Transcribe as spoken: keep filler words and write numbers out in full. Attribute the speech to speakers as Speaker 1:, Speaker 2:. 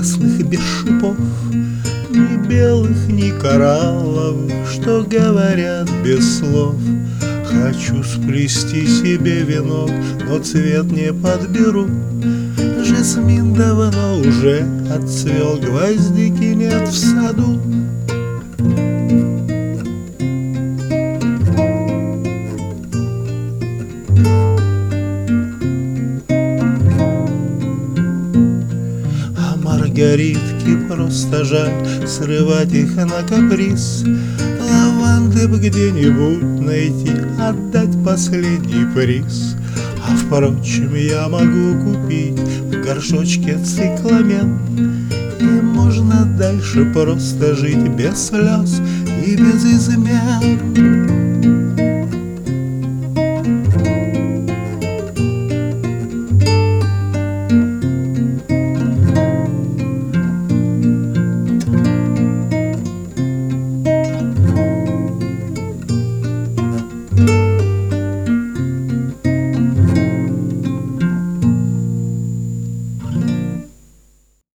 Speaker 1: красных без шипов, ни белых, ни коралловых, что говорят без слов. Хочу сплести себе венок, но цвет не подберу. Жасмин давно уже отцвел, гвоздики нет в саду. А маргаритки просто жаль, срывать их на каприз. Лаванды б где-нибудь найти, отдать последний приз. А впрочем, я могу купить в горшочке цикламен, и можно дальше просто жить без слез и без измен. Thank you.